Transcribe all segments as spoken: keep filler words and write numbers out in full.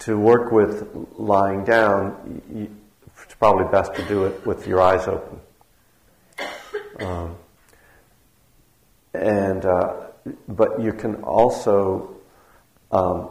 to work with lying down, you, it's probably best to do it with your eyes open. Um, and uh, but you can also um,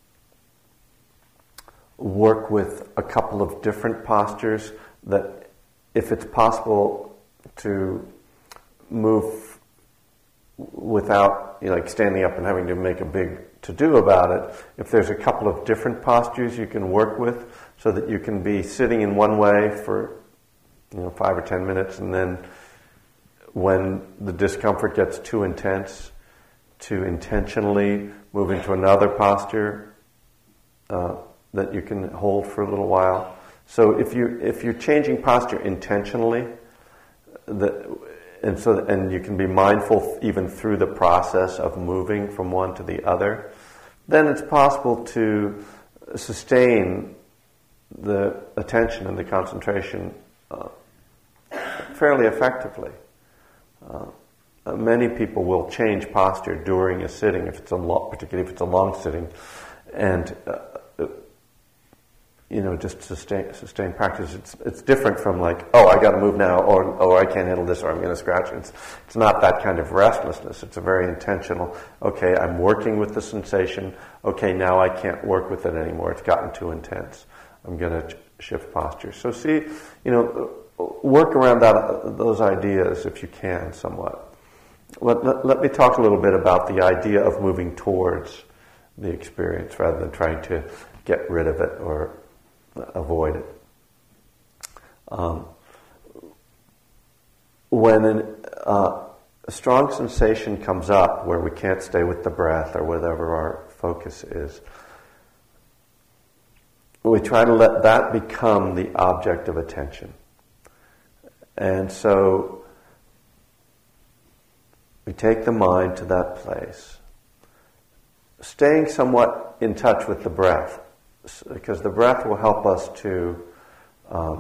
work with a couple of different postures that, if it's possible to move without, you know, like standing up and having to make a big to-do about it, if there's a couple of different postures you can work with so that you can be sitting in one way for, you know, five or ten minutes, and then when the discomfort gets too intense, to intentionally move into another posture uh, that you can hold for a little while. So if you if you're changing posture intentionally, that and so and you can be mindful even through the process of moving from one to the other, then it's possible to sustain the attention and the concentration uh, fairly effectively. Uh, many people will change posture during a sitting, if it's a long, particularly if it's a long sitting, and uh, you know, just sustain sustain practice. It's it's different from like, oh, I got to move now, or oh, I can't handle this, or I'm going to scratch. It's it's not that kind of restlessness. It's a very intentional. Okay, I'm working with the sensation. Okay, now I can't work with it anymore. It's gotten too intense. I'm going to ch- shift posture. So see, you know, work around that those ideas if you can somewhat. Let, let, let me talk a little bit about the idea of moving towards the experience rather than trying to get rid of it or avoid it. Um, when an, uh, a strong sensation comes up where we can't stay with the breath or whatever our focus is, we try to let that become the object of attention. And so we take the mind to that place, staying somewhat in touch with the breath, because the breath will help us to um,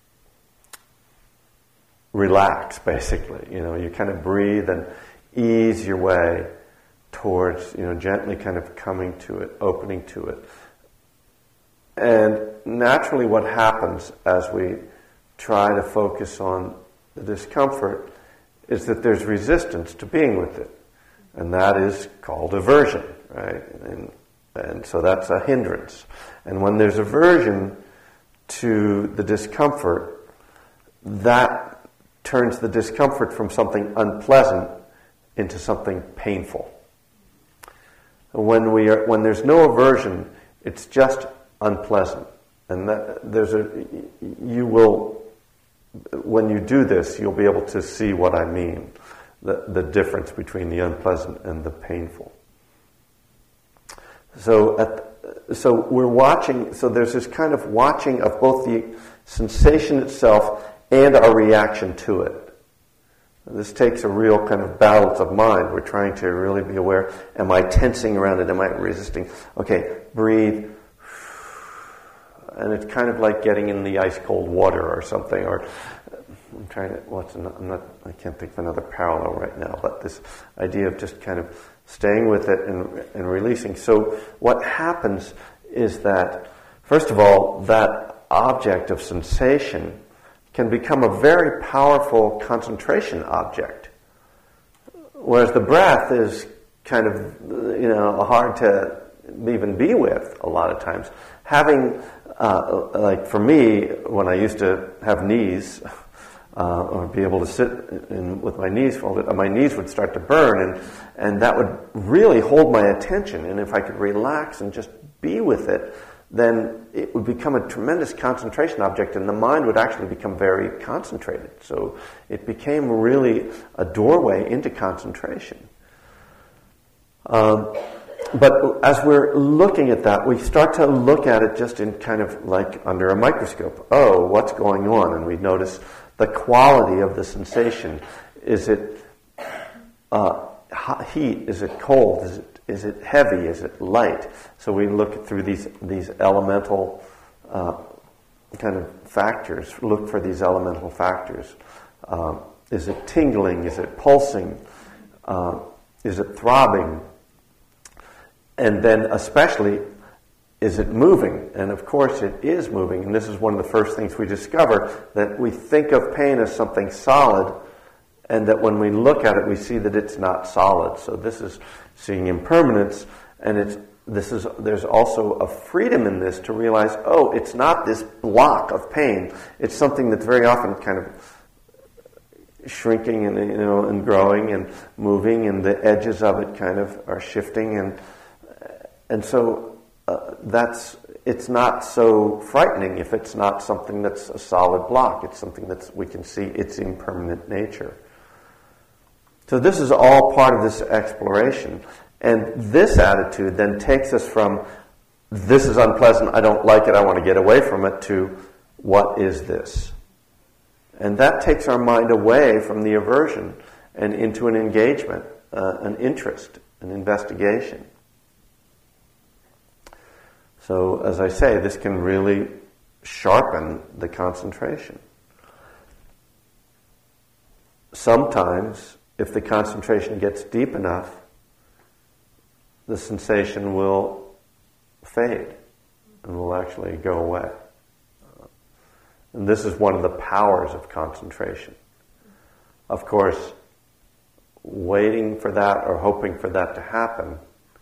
relax, basically. You know, you kind of breathe and ease your way towards, you know, gently kind of coming to it, opening to it. And naturally what happens as we try to focus on the discomfort is that there's resistance to being with it. And that is called aversion, right? And, and so that's a hindrance. And when there's aversion to the discomfort, that turns the discomfort from something unpleasant into something painful. When we are, when there's no aversion, it's just unpleasant. And that, there's a, you will, when you do this, you'll be able to see what I mean, the, the difference between the unpleasant and the painful. So at, so we're watching, so there's this kind of watching of both the sensation itself and our reaction to it. This takes a real kind of balance of mind. We're trying to really be aware, am I tensing around it? Am I resisting? Okay, breathe. And it's kind of like getting in the ice cold water or something, or I'm trying to, what's, well, I'm not, I can't think of another parallel right now, but this idea of just kind of staying with it and, and releasing. So what happens is that, first of all, that object of sensation can become a very powerful concentration object. Whereas the breath is kind of, you know, hard to even be with a lot of times. Having, uh, like for me, when I used to have knees, Uh, or be able to sit in, with my knees folded, my knees would start to burn, and, and that would really hold my attention. And if I could relax and just be with it, then it would become a tremendous concentration object, and the mind would actually become very concentrated. So it became really a doorway into concentration. Um, but as we're looking at that, we start to look at it just in kind of like under a microscope. Oh, what's going on? And we notice the quality of the sensation. Is it uh, hot, heat? Is it cold? Is it is it heavy? Is it light? So we look through these these elemental uh, kind of factors. Look for these elemental factors. Um, is it tingling? Is it pulsing? Uh, is it throbbing? And then, especially, is it moving? And of course it is moving. And this is one of the first things we discover, that we think of pain as something solid, and that when we look at it, we see that it's not solid. So this is seeing impermanence, and it's this is there's also a freedom in this to realize, oh, it's not this block of pain. It's something that's very often kind of shrinking and you know and growing and moving, and the edges of it kind of are shifting, and and so uh, that's it's not so frightening if it's not something that's a solid block. It's something that's we can see its impermanent nature. So this is all part of this exploration. And this attitude then takes us from, this is unpleasant, I don't like it, I want to get away from it, to, what is this? And that takes our mind away from the aversion and into an engagement, uh, an interest, an investigation. So, as I say, this can really sharpen the concentration. Sometimes, if the concentration gets deep enough, the sensation will fade and will actually go away. And this is one of the powers of concentration. Of course, waiting for that or hoping for that to happen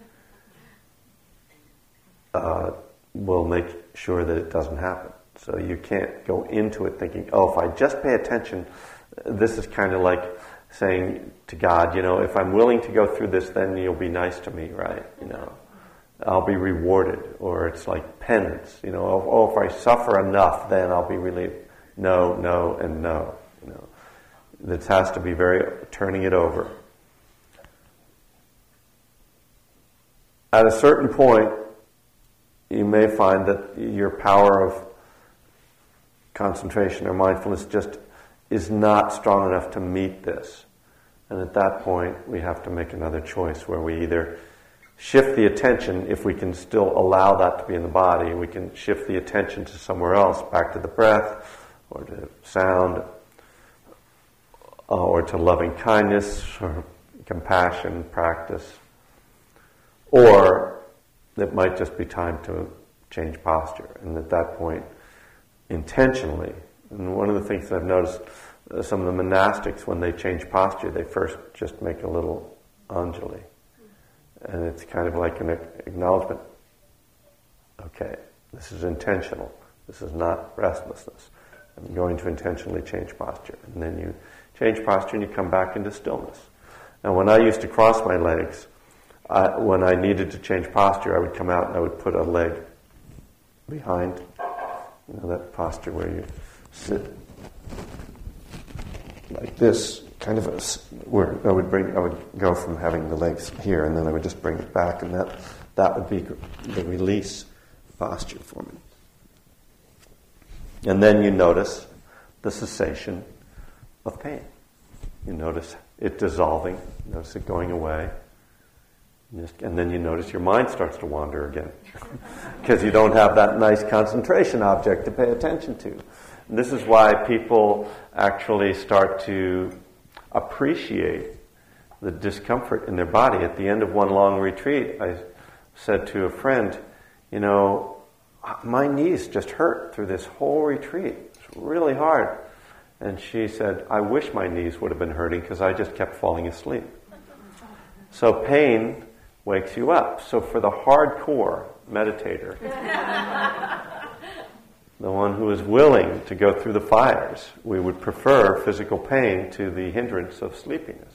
uh, will make sure that it doesn't happen. So you can't go into it thinking, oh, if I just pay attention, this is kind of like saying to God, you know, if I'm willing to go through this, then you'll be nice to me, right? You know, I'll be rewarded. Or it's like penance, you know, oh, oh, if I suffer enough, then I'll be relieved. No, no, and no. You know, this has to be very turning it over. At a certain point, you may find that your power of concentration or mindfulness just is not strong enough to meet this. And at that point, we have to make another choice where we either shift the attention, if we can still allow that to be in the body, we can shift the attention to somewhere else, back to the breath, or to sound, uh, or to loving kindness, or compassion practice. Or it might just be time to change posture. And at that point, intentionally, and one of the things that I've noticed, uh, some of the monastics, when they change posture, they first just make a little Anjali. And it's kind of like an acknowledgement. Okay, this is intentional. This is not restlessness. I'm going to intentionally change posture. And then you change posture and you come back into stillness. Now, when I used to cross my legs, I, when I needed to change posture, I would come out and I would put a leg behind, you know, that posture where you sit like this, kind of a, where I would bring, I would go from having the legs here, and then I would just bring it back, and that that would be the release posture for me. And then you notice the cessation of pain. You notice it dissolving, you notice it going away. And then you notice your mind starts to wander again because you don't have that nice concentration object to pay attention to. And this is why people actually start to appreciate the discomfort in their body. At the end of one long retreat, I said to a friend, you know, my knees just hurt through this whole retreat. It's really hard. And she said, I wish my knees would have been hurting because I just kept falling asleep. So pain wakes you up. So for the hardcore meditator, the one who is willing to go through the fires, we would prefer physical pain to the hindrance of sleepiness.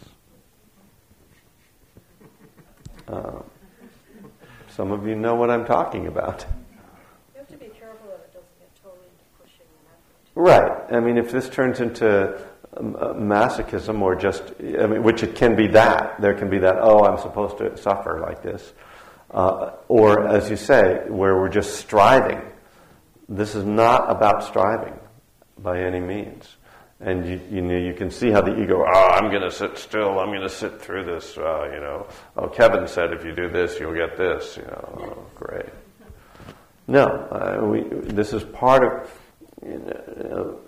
Uh, some of you know what I'm talking about. You have to be careful that it doesn't get totally into pushing and effort. Right. I mean, if this turns into masochism, or just, I mean, which it can be that. There can be that, oh, I'm supposed to suffer like this. Uh, or, as you say, where we're just striving. This is not about striving by any means. And you, you know, you can see how the ego, oh, I'm going to sit still, I'm going to sit through this, uh, you know. Oh, Kevin said if you do this, you'll get this, you know. Oh, great. No, uh, we, this is part of, you know,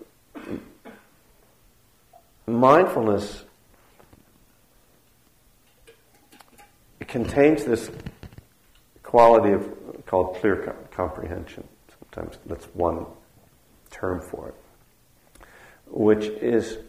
mindfulness contains this quality of called clear co- comprehension. Sometimes that's one term for it, which is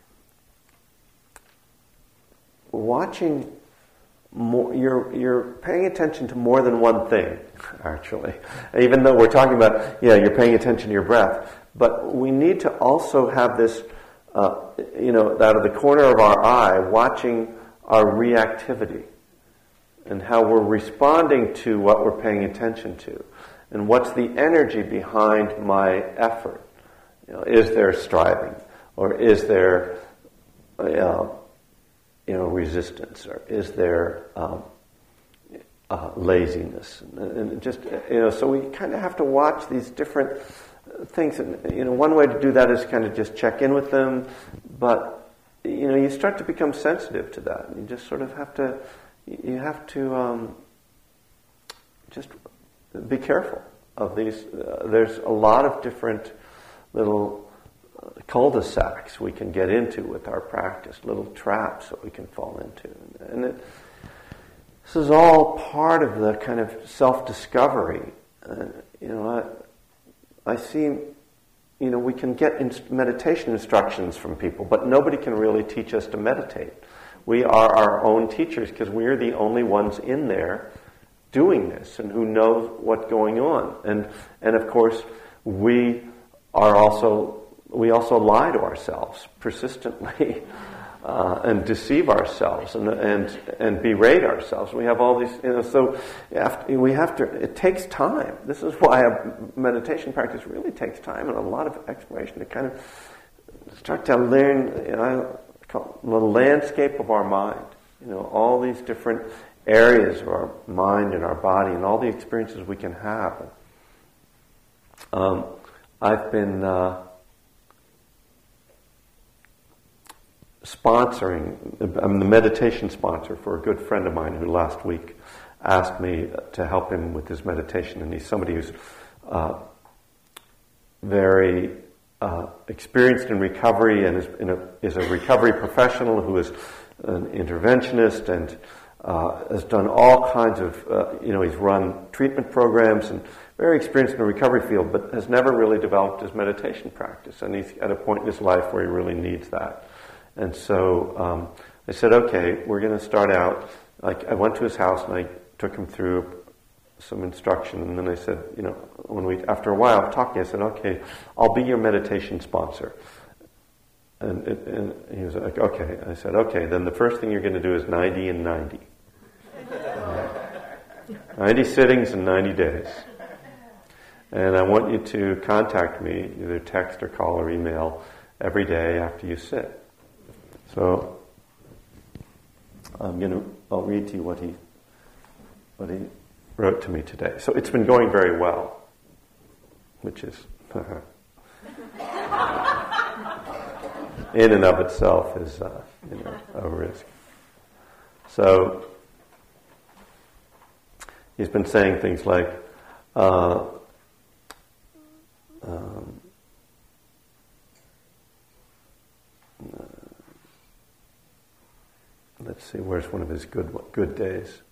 watching more. You're you're paying attention to more than one thing, actually. Even though we're talking about, yeah, you're paying attention to your breath, but we need to also have this, uh, you know, out of the corner of our eye, watching our reactivity and how we're responding to what we're paying attention to, and what's the energy behind my effort. You know, is there striving, or is there, uh, you know, resistance, or is there um, uh, laziness, and, and just, you know, so we kind of have to watch these different things. And, you know, one way to do that is kind of just check in with them, but you know, you start to become sensitive to that. You just sort of have to, you have to um, just be careful of these. Uh, there's a lot of different little uh, cul-de-sacs we can get into with our practice, little traps that we can fall into. And it, this is all part of the kind of self-discovery. Uh, you know, I, I see, you know, we can get in meditation instructions from people, but nobody can really teach us to meditate. We are our own teachers because we're the only ones in there doing this and who knows what's going on. And and of course, we are also we also lie to ourselves persistently uh, and deceive ourselves and and and berate ourselves. We have all these, you know. So after, we have to. It takes time. This is why a meditation practice really takes time and a lot of exploration to kind of start to learn. You know, the landscape of our mind. You know, all these different areas of our mind and our body and all the experiences we can have. Um, I've been uh, sponsoring, I'm the meditation sponsor for a good friend of mine who last week asked me to help him with his meditation, and he's somebody who's uh, very uh, experienced in recovery and is, in a, is a recovery professional who is an interventionist and Uh, has done all kinds of, uh, you know, he's run treatment programs and very experienced in the recovery field, but has never really developed his meditation practice. And he's at a point in his life where he really needs that. And so um, I said, okay, we're going to start out. Like, I went to his house and I took him through some instruction. And then I said, you know, when we, after a while of talking, I said, okay, I'll be your meditation sponsor. And, it, and he was like, okay. I said, okay, then the first thing you're going to do is ninety and ninety. ninety sittings in ninety days. And I want you to contact me, either text or call or email, every day after you sit. So I'm going to, I'll read to you what he, what he wrote to me today. So it's been going very well, which is, in and of itself is, uh, you know, a risk. So he's been saying things like, uh, um, uh, let's see, where's one of his good good days?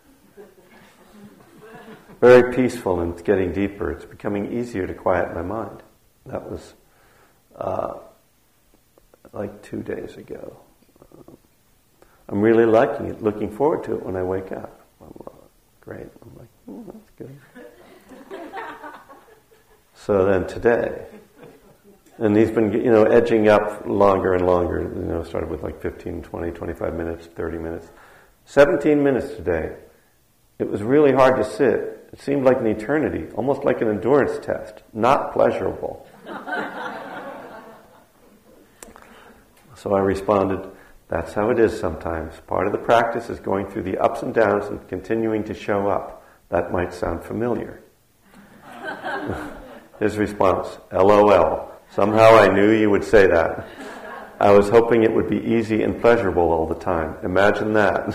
Very peaceful, and it's getting deeper. It's becoming easier to quiet my mind. That was uh, like two days ago. Uh, I'm really liking it, looking forward to it when I wake up. I'm, uh, great. I'm like, oh, that's good. So then today, and he's been, you know, edging up longer and longer. You know, started with like fifteen, twenty, twenty-five minutes, thirty minutes. seventeen minutes today. It was really hard to sit. It seemed like an eternity, almost like an endurance test. Not pleasurable. So I responded, that's how it is sometimes. Part of the practice is going through the ups and downs and continuing to show up. That might sound familiar. His response, LOL. Somehow I knew you would say that. I was hoping it would be easy and pleasurable all the time. Imagine that.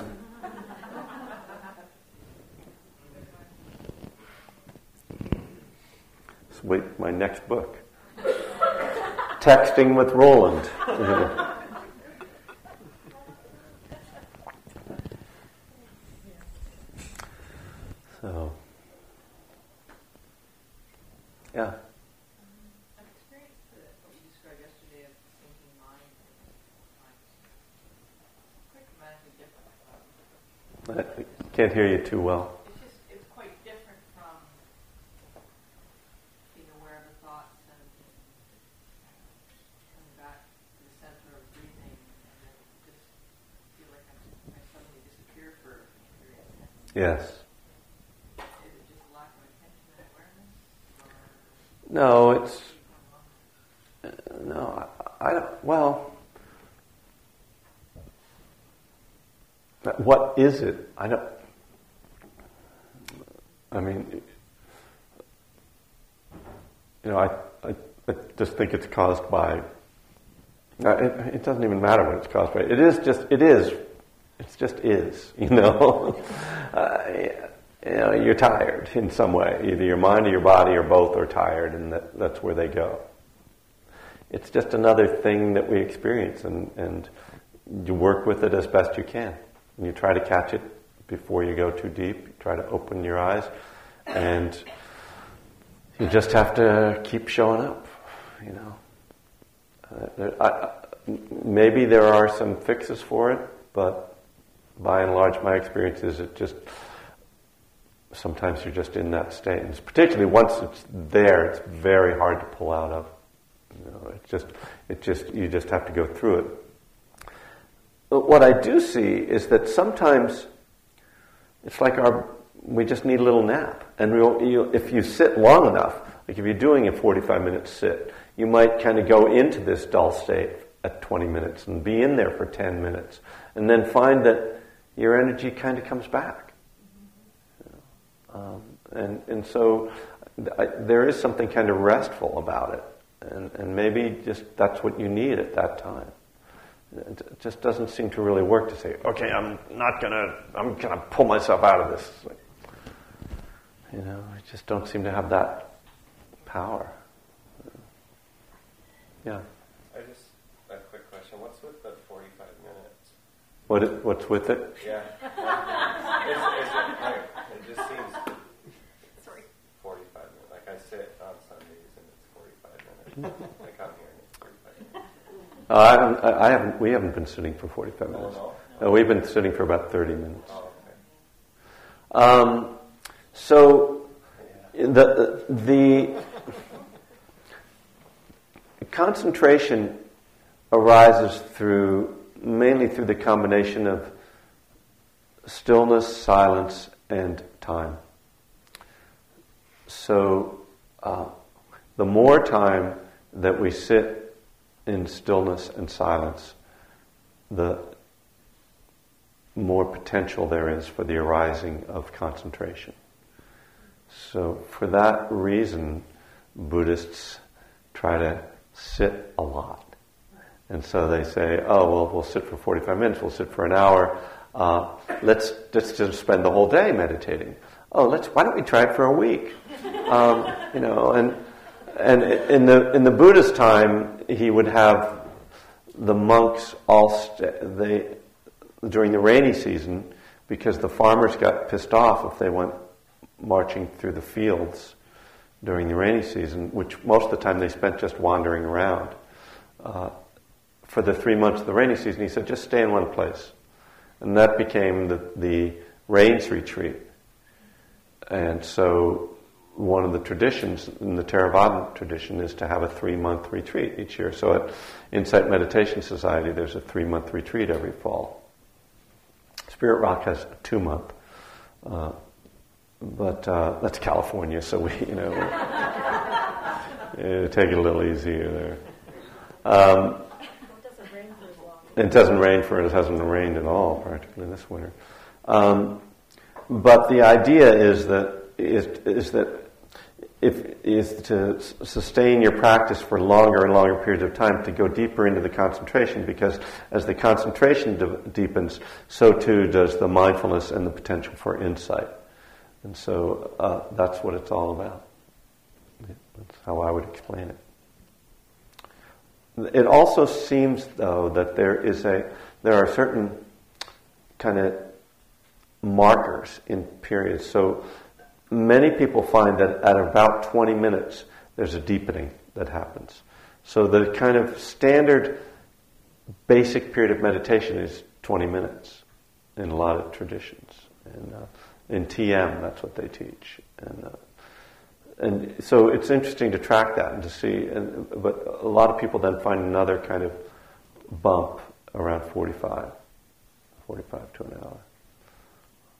Wait, my next book. Texting with Roland. So, Yeah. I've experienced the, what you described yesterday of the thinking mind and times quite dramatically different from. I can't hear you too well. It's just, it's quite different from being aware of the thoughts and coming back to the center of breathing and then just feel like I'm, I suddenly disappear for a period. Yes. Is it just a lack of attention and awareness? Or No, it's uh, no. I, I don't. Well, what is it? I don't. I mean, you know, I I, I just think it's caused by. Uh, it, it doesn't even matter what it's caused by. It is just. It is. It's just is. You know. uh, You know, you're tired in some way. Either your mind or your body or both are tired, and that, that's where they go. It's just another thing that we experience, and, and you work with it as best you can. And you try to catch it before you go too deep. You try to open your eyes, and you just have to keep showing up, you know. Uh, there, I, I, maybe there are some fixes for it, but by and large my experience is it just... Sometimes you're just in that state, and particularly once it's there, it's very hard to pull out of. You know, it just, it just, you just have to go through it. But what I do see is that sometimes it's like our, we just need a little nap, and we'll, you, if you sit long enough, like if you're doing a forty-five minute sit, you might kind of go into this dull state at twenty minutes and be in there for ten minutes, and then find that your energy kind of comes back. Um, and, and so I, there is something kind of restful about it. And, and maybe just that's what you need at that time. It just doesn't seem to really work to say, okay, I'm not going to, I'm going to pull myself out of this. Like, you know, I just don't seem to have that power. Yeah. I just, a quick question. What's with the forty-five minutes? What it, what's with it? Yeah. it's, it's, like, it just seems Sorry. forty-five minutes. Like I sit on Sundays and it's forty-five minutes. I come here and it's forty-five minutes. Uh, I haven't, I haven't, we haven't been sitting for forty-five minutes. Oh, no? Uh, we've been sitting for about thirty minutes. Oh, okay. Um, so the the concentration arises through mainly through the combination of stillness, silence, and time. So uh, the more time that we sit in stillness and silence, the more potential there is for the arising of concentration. So for that reason, Buddhists try to sit a lot. And so they say, oh, well, we'll sit for forty-five minutes, we'll sit for an hour, uh, let's, let's just spend the whole day meditating. Oh, let's, why don't we try it for a week? Um, you know, and and in the in the Buddha's time, he would have the monks all, st- they, during the rainy season, because the farmers got pissed off if they went marching through the fields during the rainy season, which most of the time they spent just wandering around. Uh, for the three months of the rainy season, he said, just stay in one place. And that became the, the rains retreat. And so one of the traditions in the Theravada tradition is to have a three-month retreat each year. So at Insight Meditation Society, there's a three-month retreat every fall. Spirit Rock has a two-month. Uh, but uh, that's California, so we, you know, yeah, take it a little easier there. Um, It doesn't rain for it. It hasn't rained at all practically this winter. Um, but the idea is that is, is that if is to sustain your practice for longer and longer periods of time, to go deeper into the concentration, because as the concentration de- deepens, so too does the mindfulness and the potential for insight. And so uh, that's what it's all about. That's how I would explain it. It also seems, though, that there is a there are certain kind of markers in periods. So many people find that at about twenty minutes, there's a deepening that happens. So the kind of standard basic period of meditation is twenty minutes in a lot of traditions. And uh, in T M, that's what they teach. And uh, and so it's interesting to track that and to see. And, but a lot of people then find another kind of bump around forty-five, forty-five to an hour.